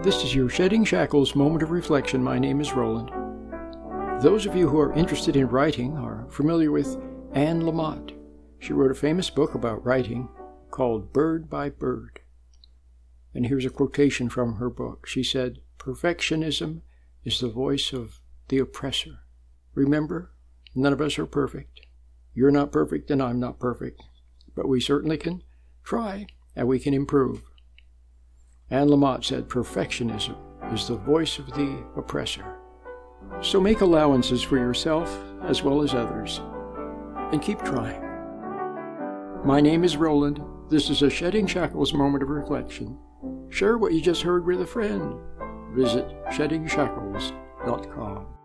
This is your Shedding Shackles moment of reflection. My name is Roland. Those of you who are interested in writing are familiar with Anne Lamott. She wrote a famous book about writing called Bird by Bird. And here's a quotation from her book. She said, "Perfectionism is the voice of the oppressor." Remember, none of us are perfect. You're not perfect and I'm not perfect. But we certainly can try and we can improve. Anne Lamott said, "Perfectionism is the voice of the oppressor." So make allowances for yourself as well as others, and keep trying. My name is Roland. This is a Shedding Shackles moment of reflection. Share what you just heard with a friend. Visit sheddingshackles.com.